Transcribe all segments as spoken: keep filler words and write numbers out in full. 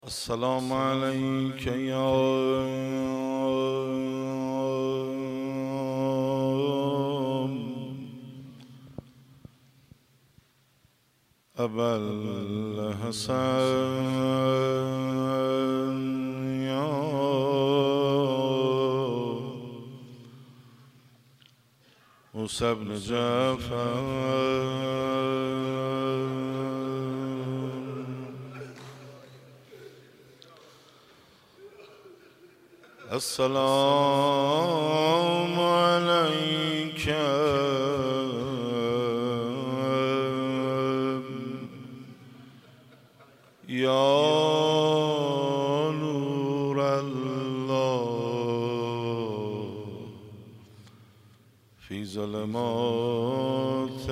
السلام عليك يا أبا الحسن يا موسى بن جعفر السلام عليك يا نور الله في ظلمات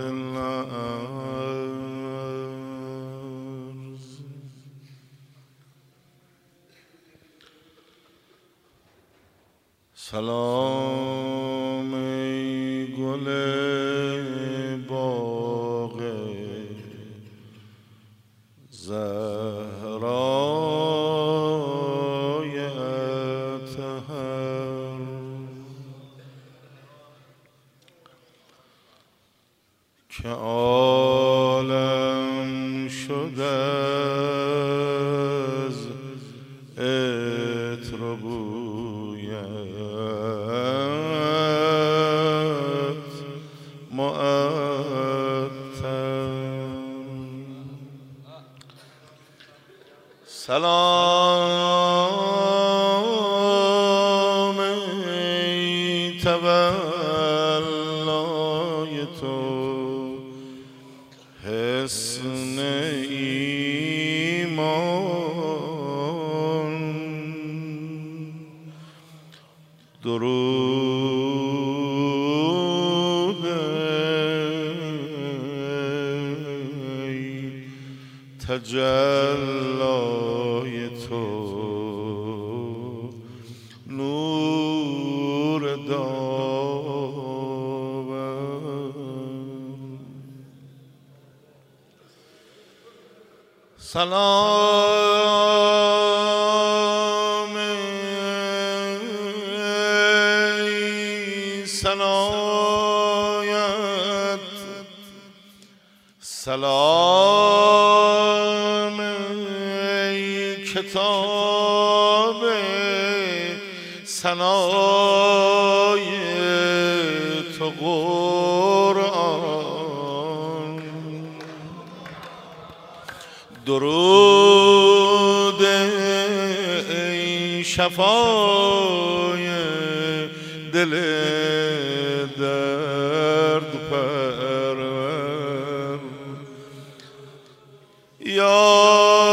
الأرض. سلام ای گل باغ زهرای اطهر، که عالم شده از عطر و بویت معطر. سلام ای تولای تو حسن ایمان، درود ای تجلای تو نور داور. سلام ای ثنایت، سلام ای کتاب ثنای تو قرآن، درود ای شفای دل درد پرور. یا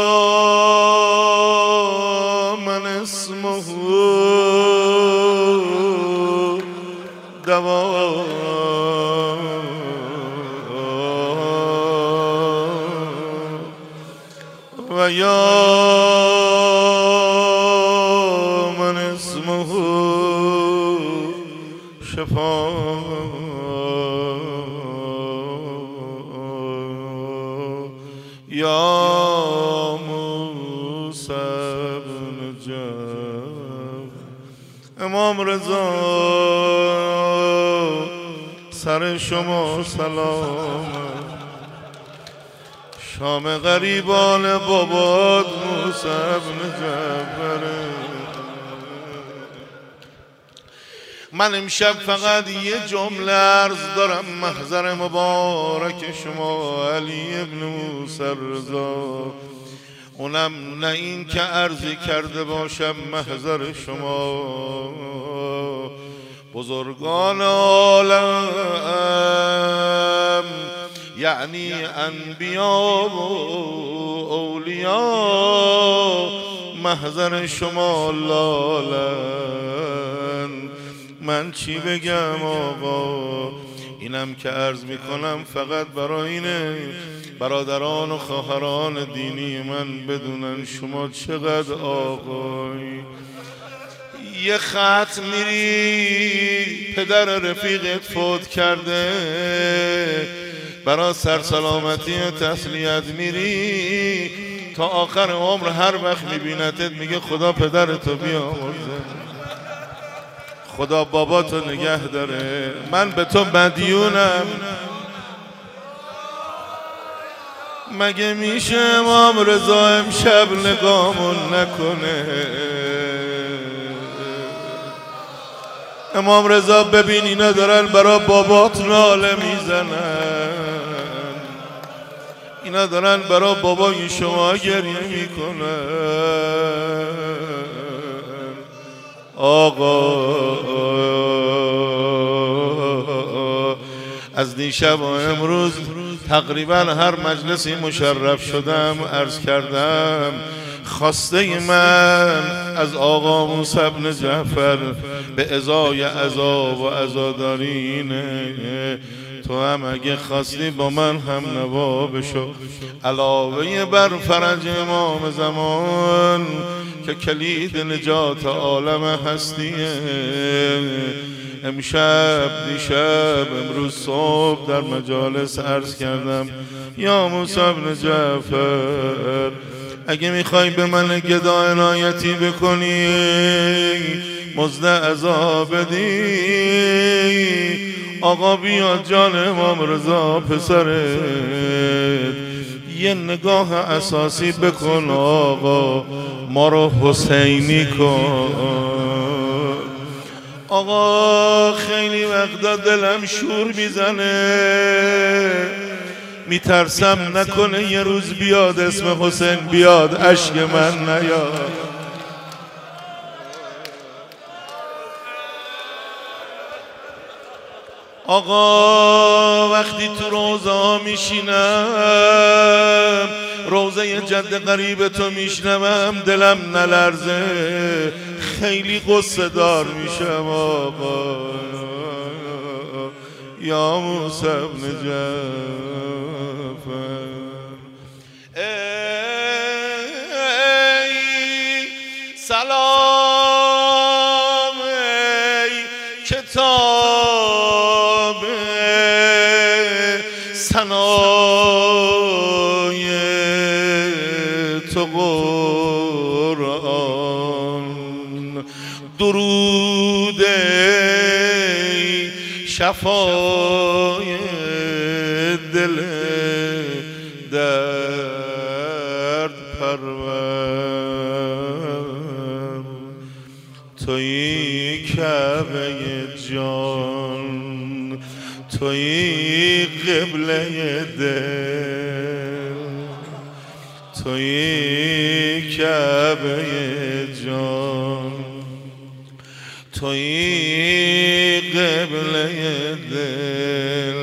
من اسمه دوا و یا من اسمه شفا. یا موسی بن جعفر. امام رضا سر شما سلام، شام غریبان بابات موسی بن جعفر. من امشب فقط یه جمله عرض دارم محضر مبارک شما علی ابن موسی رضا، اونم نه این که عرضی کرده باشم محضر شما. بزرگان عالم یعنی انبیا و اولیا محضر شما لالن. من چی بگم آقا؟ اینم که عرض میکنم فقط برای اینه برادران و خواهران دینی من بدونن شما چقدر آقایی. یه خط میری پدر رفیقت فوت کرده، برای سرسلامتی تسلیت میری تا آخر عمر هر وقت میبینتت میگه خدا پدرتو بیامرزه، خدا باباتو نگه داره، من به تو مدیونم. مگه میشه امام رضا امشب نگامون نکنه؟ امام رضا ببین اینا دارن برا بابات ناله میزنن، اینا دارن برا بابای شما گریه میکنن. آقا از دیشب و امروز تقریبا هر مجلسی مشرف شدم عرض کردم خواسته من از آقا موسی بن جعفر به ازای عذاب و عزادارینه، تو هم اگه خواستی با من هم نوا بشو، علاوه بر فرج امام زمان که کلید نجات عالم هستیه. امشب دیشب امروز صبح در مجالس عرض کردم یا موسی بن جعفر اگه میخوای به من گدا عنایتی بکنی مزد عذاب بدی، آقا بیاد جان امام رضا پسرت یه نگاه اساسی بکن، آقا ما رو حسینی کن. آقا خیلی وقتا دلم شور میزنه، میترسم نکنه یه روز بیاد اسم حسین بیاد اشک من نیاد. آقا وقتی تو روزه ها میشینم، روزه جد غریب تو میشنوم، دلم نلرزه، خیلی قصه دار میشم. آقا یا موسی بن جعفر ای سلام، ای کتاب ثنای تو قرآن، درود شفای دل درد پرور، تویی کعبه جان، تویی قبله دل، تویی کعبه جان، تویی قبله دل،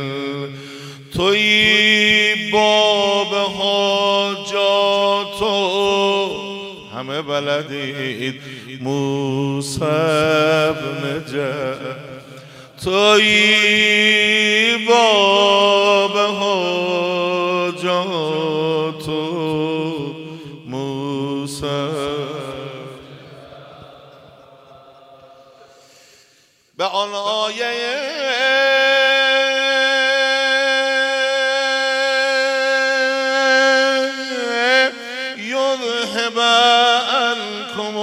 تویی باب حاجاتو همه بلدید موسی بن جعفر، تویی باب حاجاتو موسی. به آن آیه یذهب عنکم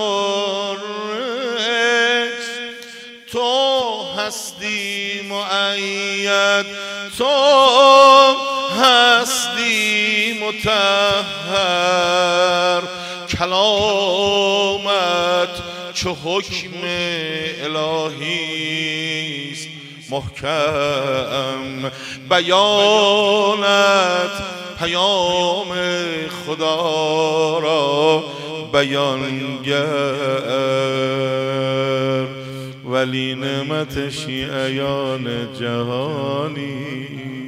الرجس، تو هستی مؤید، تو هستی مطهر، کلامت چو حکم الهیست محکم، بیانت پیام خدا را بیانگر، ولی نعمت شیعیان جهانی،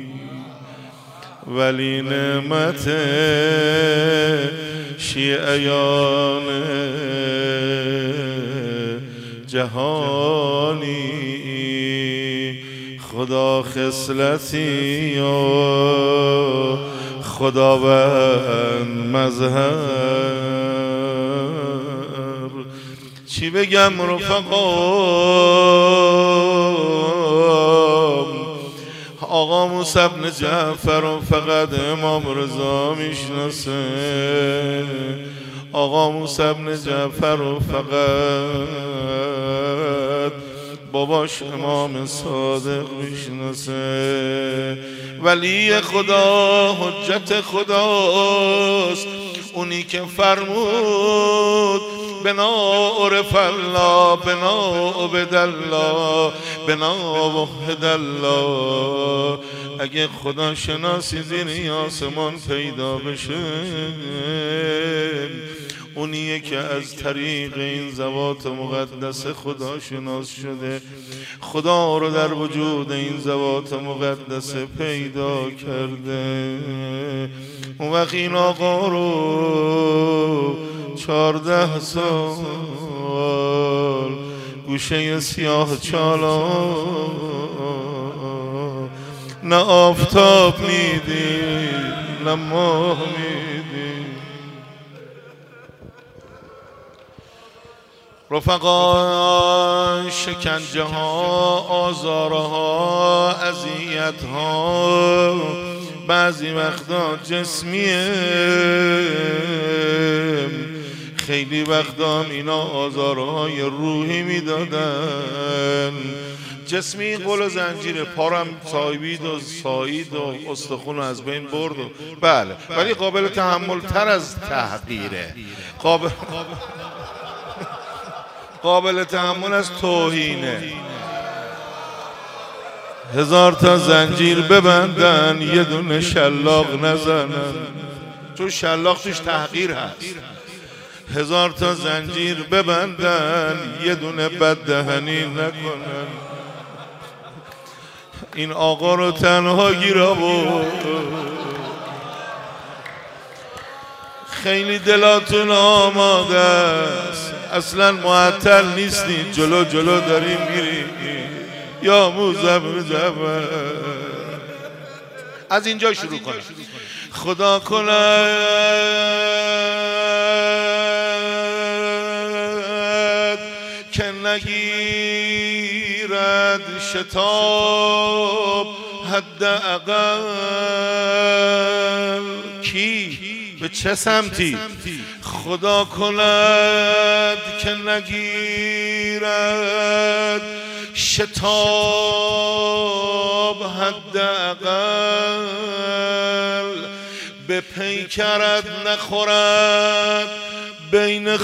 ولی نعمت شیعیان جهانی، خدا خصلتی و خداوند مظهر. چی بگم رفقا؟ آقا موسی ابن جعفر رو فقط امام رضا میشناسه، آقا موسی ابن جعفر رو فقط باباش امام صادق میشناسه. ولی خدا حجت خداست، اونی که فرمود بنا عرف الله بنا عبد الله بنا وحد الله. اگه خدا شناسی زیر آسمان پیدا بشه، اونیه که از طریق این ذوات مقدس خدا شناس شده، خدا رو در وجود این ذوات مقدس پیدا کرده. اون وقت این آقا رو چارده سال گوشه سیاه چالا نه آفتاب میدید نه ماه میدید. رفقا شکنجه ها، آزارها، اذیت ها بعضی وقتا جسمیه، خیلی وقتا اینا آزارهای روحی میدادن. جسمی قل و زنجیره، پارم سایبید و سایید و استخون از بین برد و بله، ولی قابل تحمل تر از تحقیره، قابل قابل تحمل از توهینه. هزار تا زنجیر ببندن یه دونه شلاق نزنن، چون شلاق توش تحقیر هست. هزار تا زنجیر ببندن یه دونه بددهنی نکنن. این آقا رو تنها گیرا بود، خیلی دلاتون آماده است، اصلا معطل نیستین، جلو جلو داریم میریم. یا موزم از اینجا شروع کنیم. خدا کند که نگیرد شتاب حداقل. کی؟ به چه سمتی؟ خدا کند که نگیرد شتاب حداقل، به پیکرت نخورد بین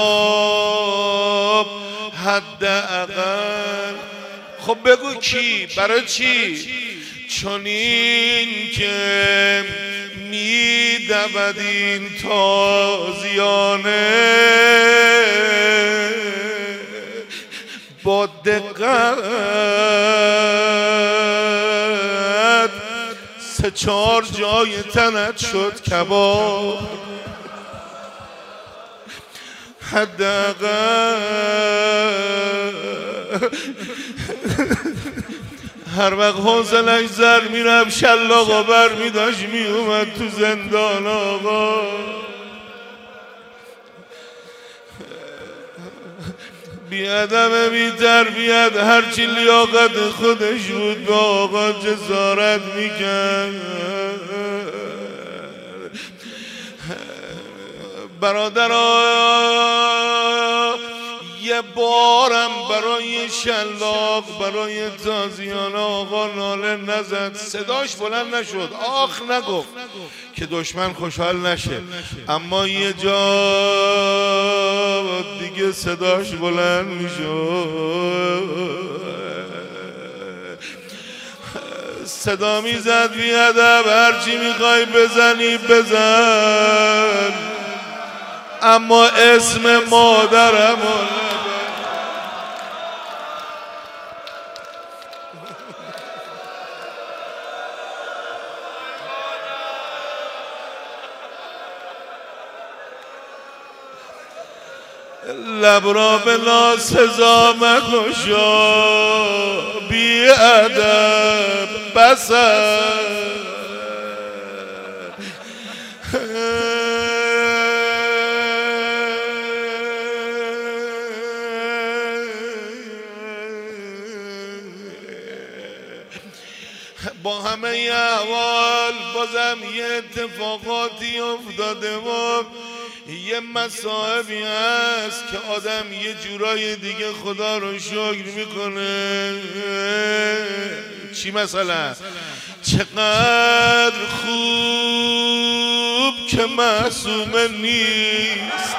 خواب حداقل. خب بگو کی؟ برای چی؟ چون این که میدود این تازیانه با دقت، سه چهار جای تنت شد کباب حداقل. هر وقت حوصلش زر میرم شلاقا بر میداشت میومد تو زندان آقا. بی ادب بی تربیت، هرچی لیاقت خودش بود به آقا جسارت میکرد. برادرها یه بارم برای شلاق برای تازیانه آقا ناله نزد، صداش بلند نشد، آخ نگفت که دشمن خوشحال نشه، اما یه جا دیگه صداش بلند میشد، صدا میزد بی ادب هرچی میخوای بزنی بزن، اما اسم مادرم لب را به ناسزا مگشا بی ادب بسر. با همه احوال بازم یه اتفاقاتی افتاده و یه مصائبی هست که آدم یه جورای دیگه خدا رو شکر میکنه. چی مثلا؟ چقدر خوب که معصومه نیست.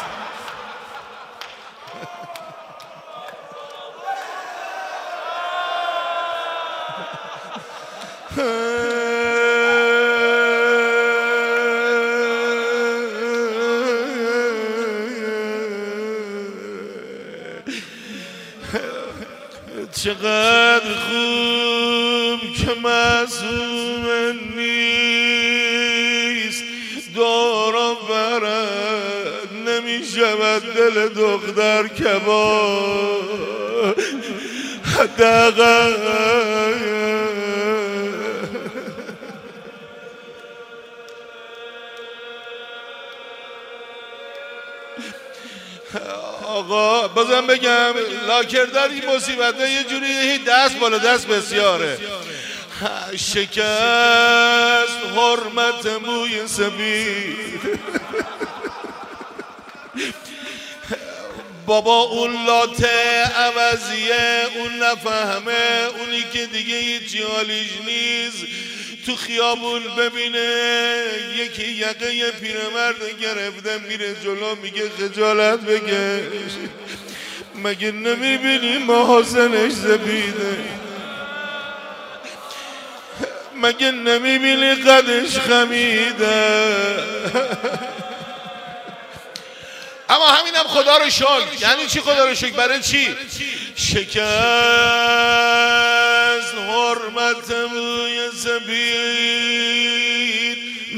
چقدر خوب که معصوم نیست، دور و برد نمی شود دل دختر کباب. حداقل آقا بازم بگم لاکردار این مصیبته یه جوری دست بالا دست بسیاره. شکست حرمت موی سفید. بابا اون لاته عوضیه، اون نفهمه، اونی که دیگه هیچی حالیش نیست تو خیابون ببینه یکی یقه یه پیرمرد گرفته میره جلو میگه خجالت بکش، مگه نمیبینی محاسنش زبیده؟ مگه نمیبینی قدش خمیده؟ اما همینم خدا رو شکر. یعنی چی خدا رو شکر؟ برای چی؟ شکست حرمت موی سپید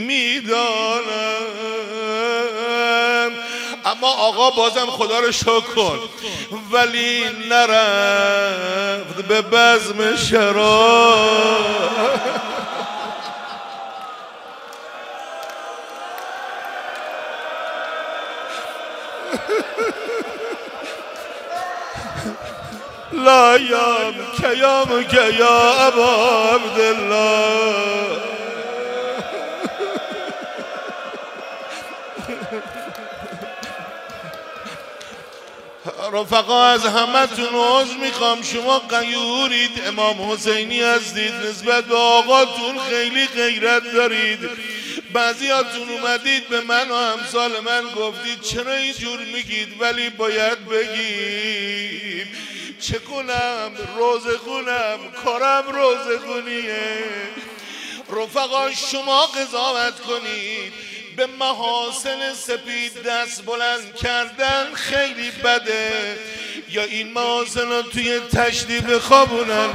میدانم، اما آقا بازم خدا رو شکر کن. ولی نرفت به بزم شراب. لا یام کیام که یا ابا عبدالله. رفقا از همه تون عذر میخوام، شما غیورید، امام حسینی هستید، نسبت به آقاتون خیلی غیرت دارید. بعضیاتون اومدید به من و امثال من گفتید چرا اینجور میگید، ولی باید بگیم. چه کنم؟ روزه خونم، کارم روزه خونیه. رفقا شما قضاوت کنید، به محاسن سپید دست بلند کردن خیلی بده، یا این محاسن رو توی تشتی بخوابونن،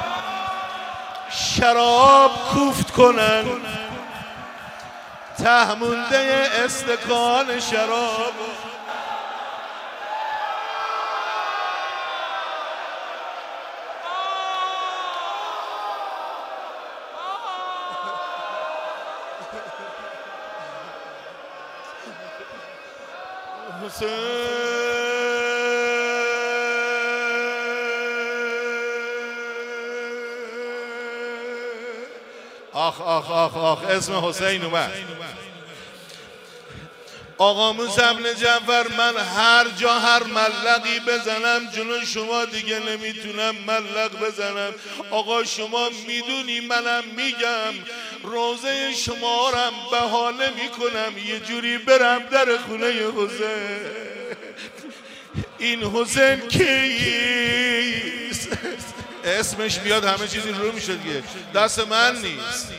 شراب کوفت کنن، تهمونده استکان شراب. آخ آخ آخ آخ اسم حسین اومد. آقا موسی بن جعفر، من هر جا هر ملقی بزنم جلو شما دیگه نمیتونم ملق بزنم. آقا شما میدونی منم میگم، روزه شما رم بهانه میکنم یه جوری برم در خونه حسین. این حسین کیست؟ اسمش بیاد همه چیزی رو میشه دیگه، دست من نیست.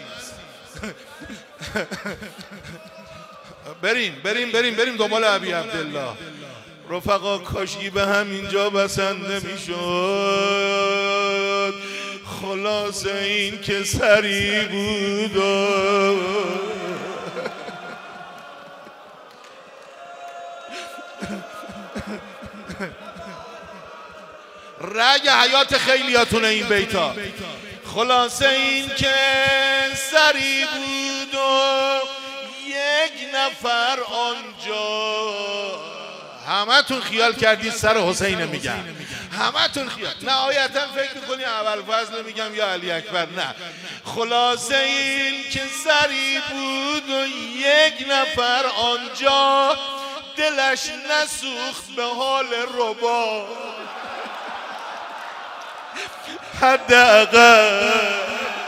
بریم بریم بریم بریم دنبال ابی عبدالله. رفقا کاشکی به همینجا بسنده میشد. خلاصه این که سری بود رگ حیات خیلیاتونه این بیتا. خلاصه این که سری بود و یک نفر آنجا همه تون خیال کردید سر حسین میگم، همه تون خیال، نهایتا فکر میکنی ابوالفضل میگم یا علی اکبر. نه، خلاصه این که سری بود و یک نفر آنجا دلش نسوخت به حال رباب، حداقل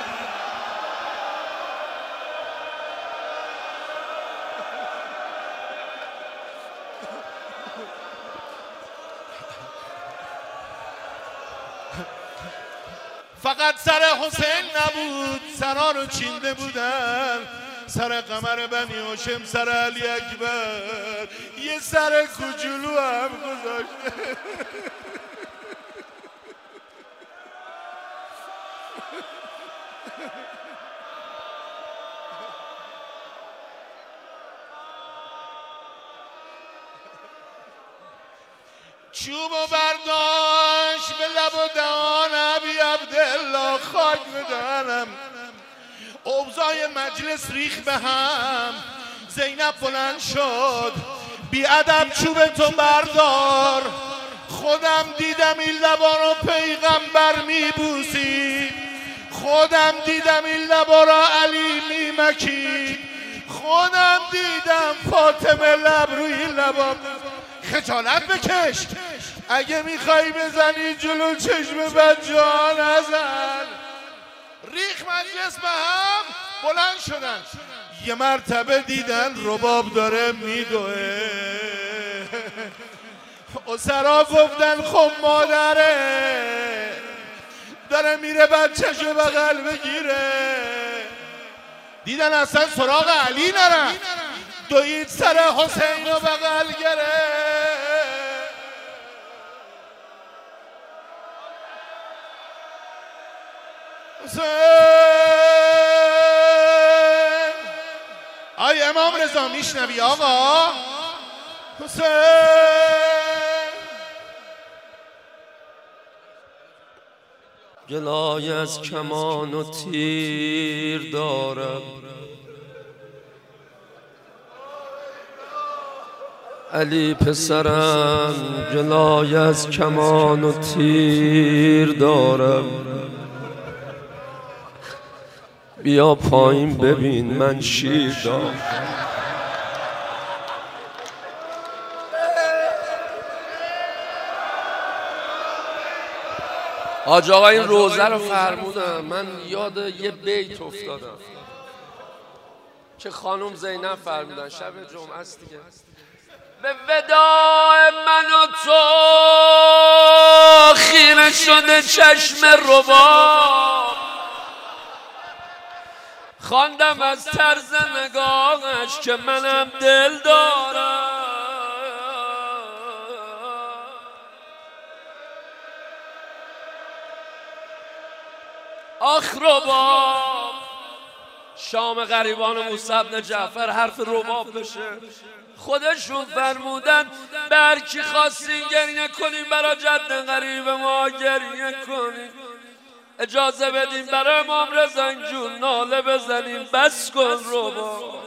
فقط سر حسین نبود، سرا رو چینده بودن، سر قمر بنی هاشم، سر علی اکبر، یه سر کوچولو هم گذاشته. چوب و برداشت به لب و دهان ابی عبدالله، خاک بدنم. اوضاع مجلس ریخ به هم. زینب بلند شد، بی ادب چوب تو بردار، خودم دیدم این لبا رو پیغمبر میبوسید، خودم دیدم این لبا رو علی میمکید، خودم دیدم فاطمه لب روی این لبا. خجالت بکش، اگه میخوای بزنی جلو چشم بچه ها نزن. ریخ مجلس به هم، بلند شدن، یه مرتبه دیدن رباب داره میدوه. اسرا گفتن خب مادره داره میره بچه‌شو بغل بگیره. دیدن اصلا سراغ علی نرن، دوید سر حسین رو بغل گره. حسین، آی امام رضا میشنوی آقا؟ حسین، گلای از کمان و تیر دارم، علی پسرم گلای از کمان و تیر دارم، بیا پایین ببین من شیر دارم. حاج آقا این روزه رو فرمودم، من یاد یه بیت افتادم که خانم زینب فرمودن شب جمعه است دیگه. به وداع من و تو خیره شده چشم رباب، خواندم از طرز نگاهش که منم دل دارم. آخ رباب، شام غریبان موسی بن جعفر حرف رباب بشه. خودشون فرمودن به هر کی خواستین گریه کنیم برا جد غریب ما گریه کنیم، اجازه بدیم برای امام رضا اینجور ناله بزنیم. بس کن رباب،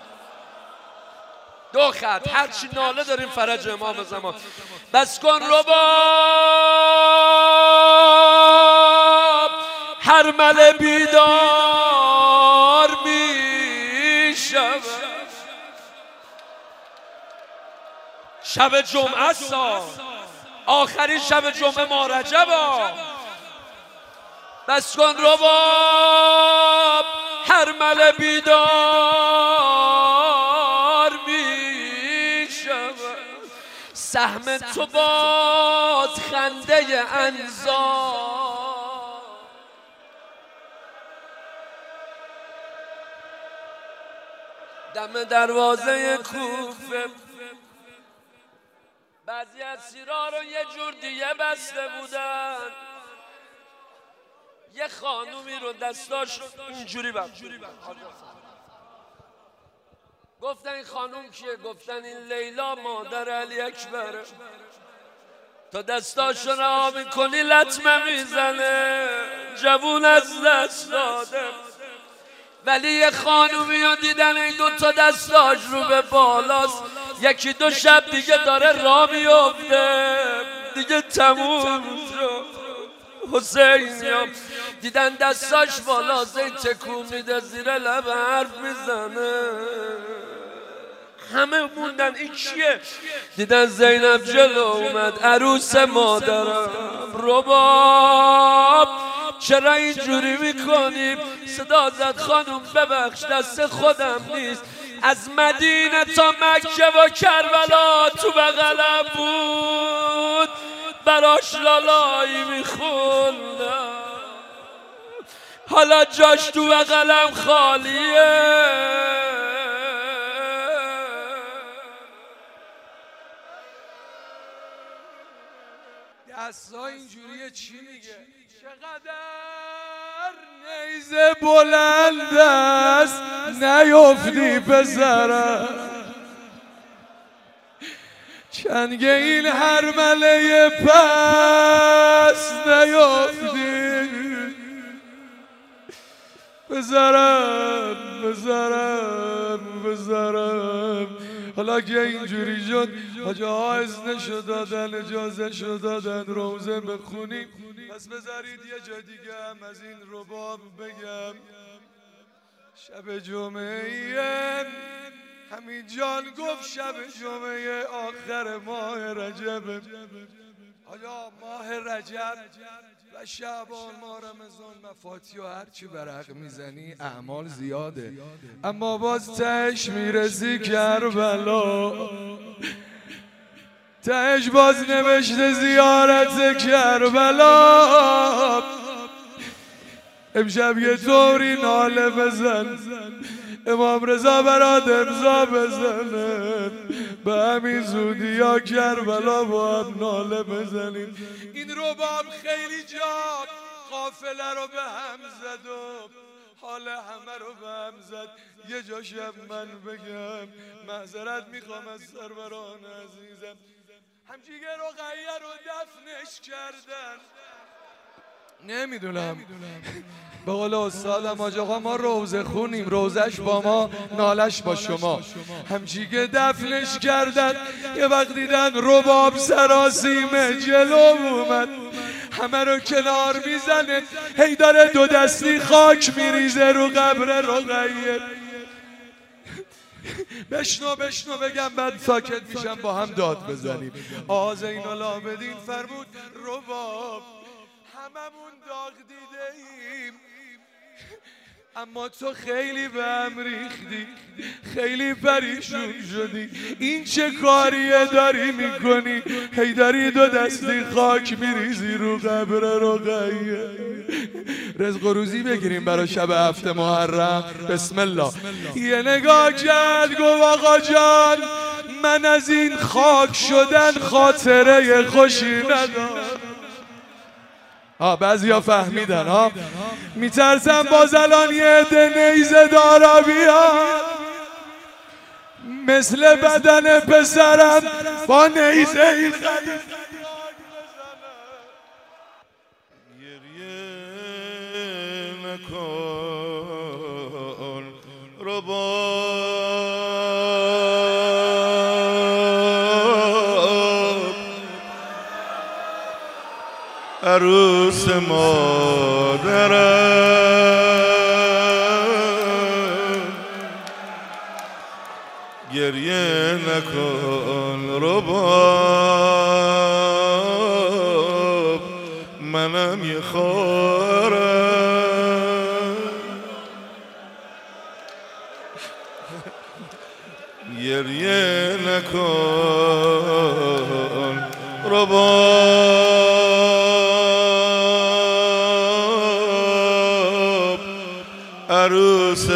دو خط هرچی ناله داریم فرج امام زمان. بس کن رباب، هر مل بیدار می شود. شب جمعه سا آخرین شب جمعه ما رجبا. بس کن رباب، هر مل بیدار می شود. سهم تو باز خنده انزار، دم دروازه کوفه. بعضی از سیرا رو یه جور دیگه بسته بودن، یه خانومی رو دستاش اینجوری بم گفتن این خانوم کیه؟ گفتن این لیلا مادر علی اکبره. تا دستاش رو رها میکنی لطمه میزنه، جوون از دست داده. ولی یه خانومی رو دیدن این دو تا دستاش رو به بالاست، یکی دو شب دیگه داره راه میفته، دیگه تموم شد. حسین دیدن دستاش بالا، زین تکون میده زیر لب حرف میزنه. همه موندن این کیه؟ دیدن زینب جلو اومد، عروس مادرم. رباب چرا اینجوری میکنیم؟ صدا زد خانم ببخش دست خودم نیست، از مدینه تا مکه و کربلا تو بغلم بود، براش لالایی میخوندم، حالا جاش تو بغلم خالیه. دستا اینجوریه چی میگه؟ چقدر نیزه بلند است نیفتی پسرم، چنگ این هرمله پس نیفتی پسرم پسرم پسرم. حالا که اینجوری شد حاجه ها اذن شد دادن، اجازه شد دادن روزه بخونیم، پس بذارید یه جا دیگه هم از این رباب بگم. شب جمعه همین جان گفت شب جمعه آخر ماه رجب. آیا ماه رجب و شعبان ما رمضان مفاتی و هرچی برق میزنی اعمال زیاده، اما باز تهش میرسی کربلا، تهش باز نوشته زیارت کربلا. امشب یه طوری ناله بزن امام رضا برات امضا بزنه، به همین زودی ها کربلا با هم ناله بزنیم. این رباب خیلی جا قافله رو به هم زد و حال همه رو به هم زد. یه جاشم من بگم، معذرت میخوام از سروران عزیزم، همچیگه رقیه رو دفنش کردن. نمیدونم به قول استادم حاج آقا ما روزه خونیم، روزش با ما نالش با شما. همچیگه دفنش کردن، یه وقت دیدن رباب سراسیمه جلو اومد، همه رو کنار میزنه، هی داره دو دستی خاک میریزه رو قبر رقیه. بشنو بشنو بگم بعد ساکت میشم با هم داد بزنیم. آقا زین العابدین فرمود رباب هممون داغ دیده ایم، اما تو خیلی به هم ریختی، خیلی پریشون شدی، این چه کاریه داری میکنی؟ هی داری دو دستی خاک میریزی رو قبر رقیه. رزق و روزی بگیریم برای شب هفت محرم. بسم الله. یه نگاه کرد گفت آقا جان من از این خاک شدن خاطره خوشی ندارم. ها بعضیا فهمیدن ها، میترسم باز الان یه عده نیزه دارا بیاد مثل بدن پسرم با نیزه این خلیفه گریه نکن رباب، عروس مادرم. گریه نکن رباب، منم یه خارم. گریه نکن رباب، عروس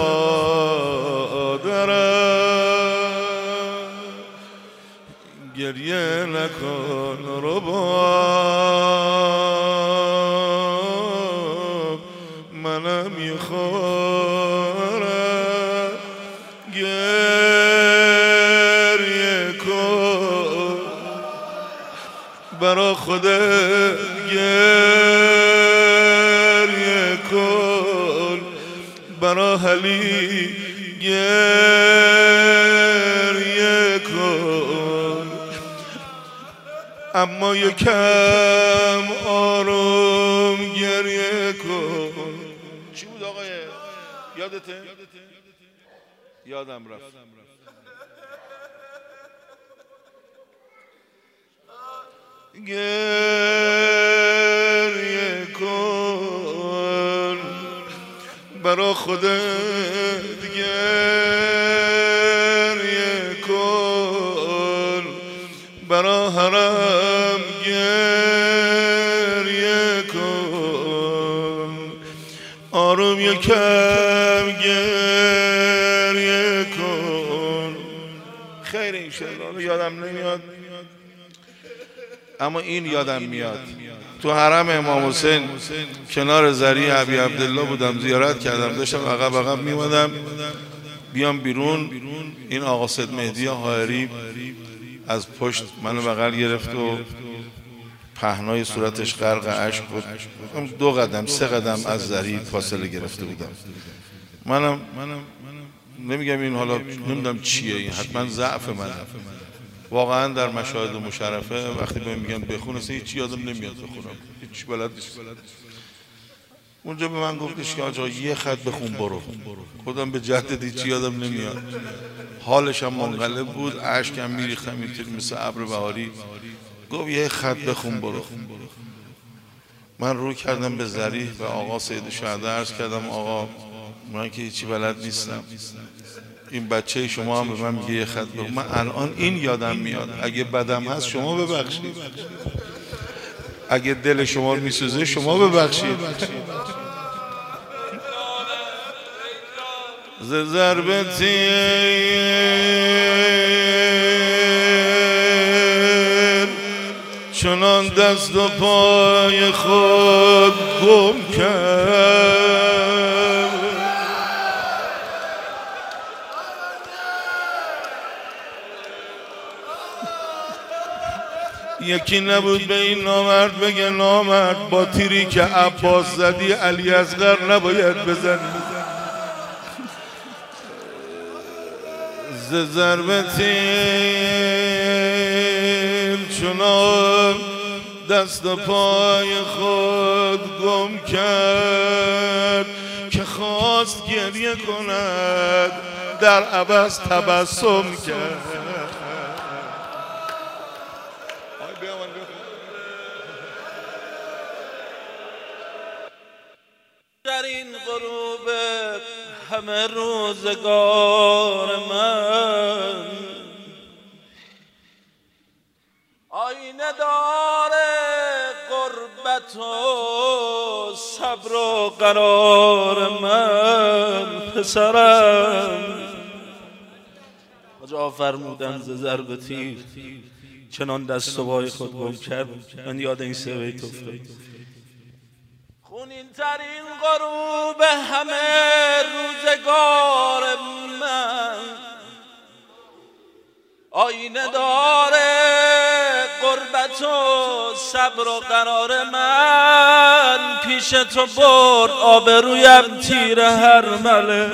مادرم. گریه نکن رباب، منم یه خارم. گریه کن برا خودت، گریه کن برا حلی، گریه کن اما یکم آروم گریه کن. چی بود آقای؟ یادته؟ یادم رفت. گریه کن برا خودت، گریه کن برا حرم، گریه کن آروم یکم گریه کن. خیر این شعر یادم نمیاد اما این یادم میاد. تو حرم امام حسین کنار زری ابی عبدالله بودم، زیارت کردم، داشتم عقب عقب میمدم بیام بیرون، این آقا سید مهدی حائری از پشت منو بغل گرفت و پهنای صورتش غرق اشک بود. دو قدم سه قدم از زری فاصله گرفته بودم. منم نمیگم این حالا نمیدونم چیه، این حتما ضعف منه. واقعا در مشاهد مشرفه وقتی بهم میگن بخون اصلا هیچ یادم نمیاد بخونم، هیچ بلد نیست. اونجا به من گفتش که آقا یه خط بخون برو. خودم به جهت هیچ یادم نمیاد. حالش هم منقلب بود، اشکم میریختم اینطوری مثل ابر بهاری. گفت یه خط بخون برو. من رو کردم به ذریح و آقا سید شهدا عرض کردم آقا من که هیچی بلد نیستم، این بچه شما هم به من میگه یه خط بخون. من الان این یادم میاد، اگه بدم هست شما ببخشید، اگه دل شما میسوزه شما ببخشید. ز ضرب تیر چنان دست و پای خود گم کرد، یکی نبود به این نامرد بگه نامرد با تیری که عباس زدی علی اصغر نباید بزنی. ز ضرب تیر چنان دست و پای خود گم کرد که خواست گریه کند در عوض تبسم کرد. در این غروب همه روزگار من آینه داره غربت و صبر و قرار من. پسرم آجا فرمودن ز ضرب تیر چنان دست و پای خود گم کرد. من یاد این سه بیت افتاد. خونین ترین غروب همه روزگار من آینه داره غربت و صبر و قرار من. پیش تو برد آبرویم تیر هر مله،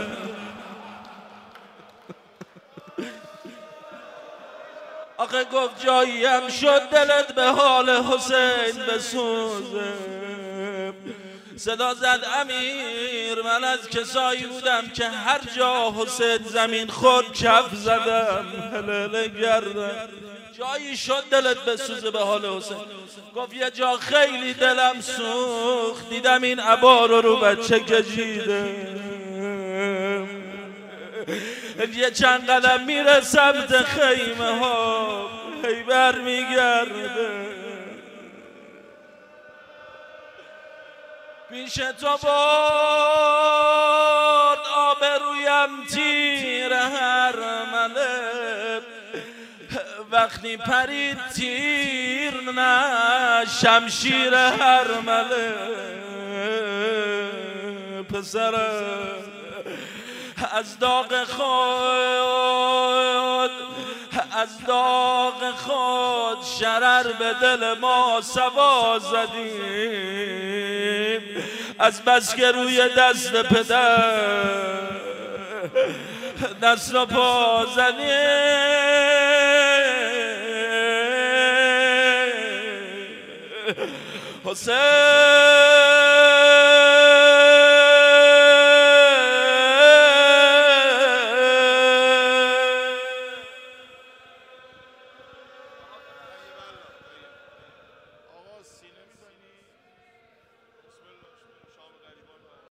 آخه گفت جاییم شد دلت به حال حسین بسوزه. صدا زد امیر من از کسایی بودم که هر جا حسین زمین خود کف زدم هلله گردم. جایی شد دلت بسوزه به حال حسین. گفت یه جا خیلی دلم سوخت، دیدم این عبا رو رو بچه کشیده. یه چند قدم میره سمت خیمه ها هی بر میگرده. پیش تو برد آبرویم تیر هر مله، وقتی پرید تیر نه شمشیر هر مله. پسرم از داغ خود از داغ خود شرر به دل ما سوا زدیم، از بس که روی دست پدر دست و پا زدیم. حسین